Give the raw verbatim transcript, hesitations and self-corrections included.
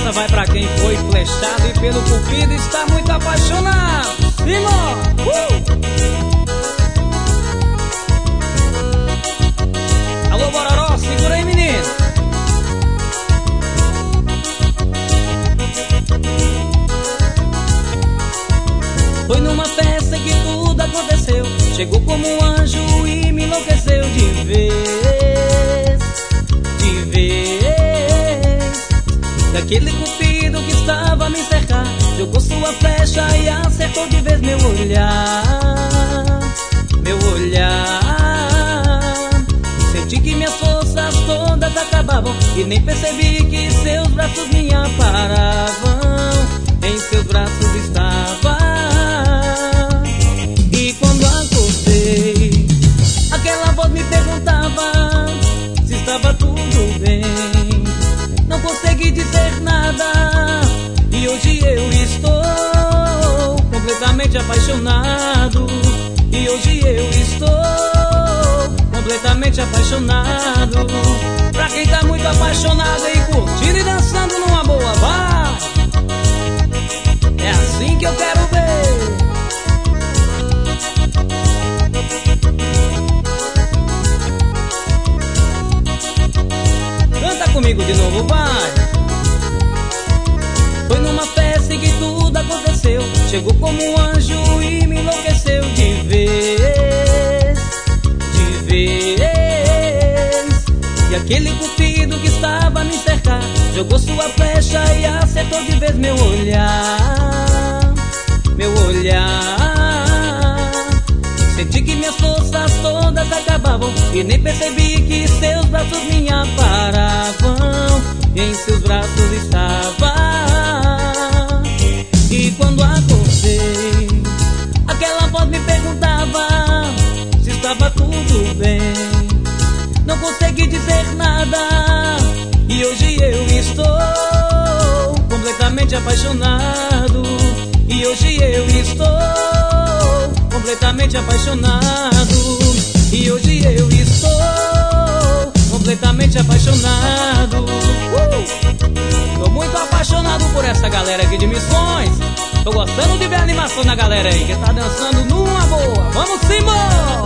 essa vai pra quem foi flechado e pelo cupido está muito apaixonado. Simão! Uh! Alô, Bororó, segura aí, menino. Foi numa festa que tudo aconteceu. Chegou como um anjo e me enlouqueceu de vez, de vez. Daquele cupido que estava a me cercar, jogou sua flecha e acertou de vez meu olhar, meu olhar. Senti que minhas forças todas acabavam e nem percebi que seus braços me amparavam. Em seus braços estava. E quando acordei, aquela voz me perguntava se estava tudo bem. Não consegui dizer nada e hoje eu estou completamente apaixonado. E hoje eu estou completamente apaixonado. Pra quem tá muito apaixonado e curtindo e dançando numa boa, vai! É assim que eu quero ver. Canta comigo de novo, vai! Foi numa festa em que tudo aconteceu. Chegou como um anjo e me enlouqueceu de vez, de vez. E aquele cupido que estava a me cercar jogou sua flecha e acertou de vez meu olhar, meu olhar. Senti que minhas forças todas acabavam e nem percebi que seus braços me amparavam. Em seus braços estava. E quando acordei, aquela voz me perguntava se estava tudo bem. Não consegui dizer nada e hoje eu estou completamente apaixonado. E hoje eu estou completamente apaixonado. E hoje eu estou completamente apaixonado. uh! Tô muito apaixonado por essa galera aqui de Missões. Tô gostando de ver a animação da galera aí que tá dançando numa boa. Vamos, Simão!